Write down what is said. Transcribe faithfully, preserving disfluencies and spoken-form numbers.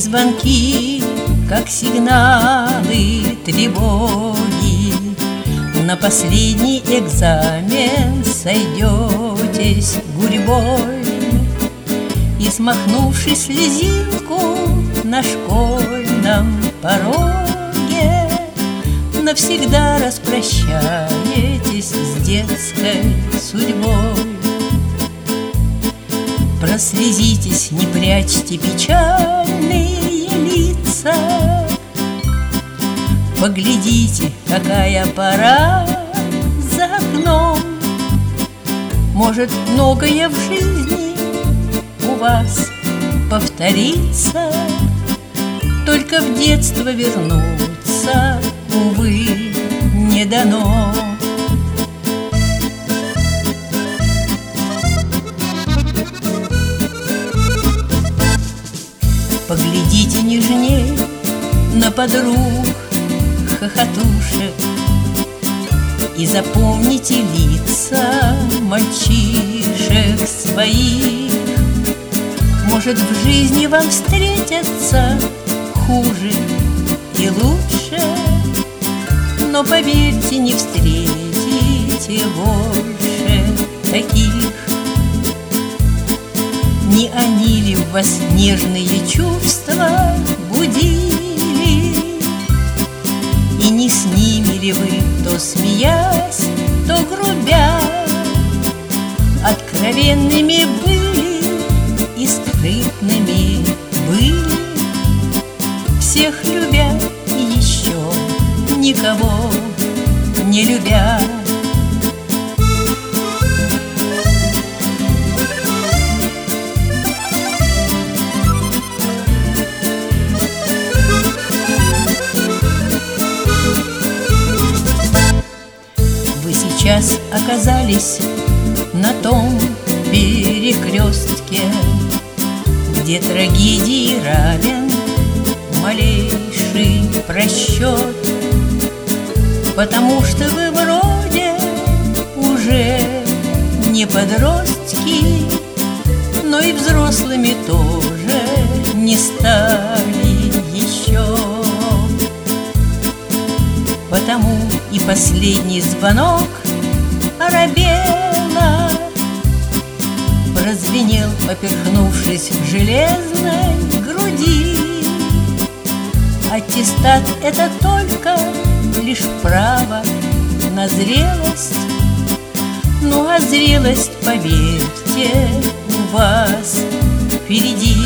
звонки, как сигналы тревоги. На последний экзамен сойдетесь гурьбой, и, смахнувши слезинку на школьном пороге, навсегда распрощаетесь с детской судьбой. Прослезитесь, не прячьте печальные лица, поглядите, какая пора за окном. Может, многое в жизни у вас повторится, только в детство вернуться, увы, не дано. Поглядите нежней на подруг хохотушек и запомните лица мальчишек своих. Может, в жизни вам встретятся хуже и лучше, но, поверьте, не встретите больше таких. Не они ли в вас нежные чувства будили, и не с ними ли вы, то смеясь, то грубя, откровенными были и скрытными были, всех любя и еще никого не любя? Сейчас оказались на том перекрестке, где трагедии равен малейший просчет, потому что вы вроде уже не подростки, но и взрослыми тоже не стали еще. Потому и последний звонок Арабелла прозвенел, поперхнувшись в железной груди. Аттестат — это только лишь право на зрелость, ну а зрелость, поверьте, у вас впереди.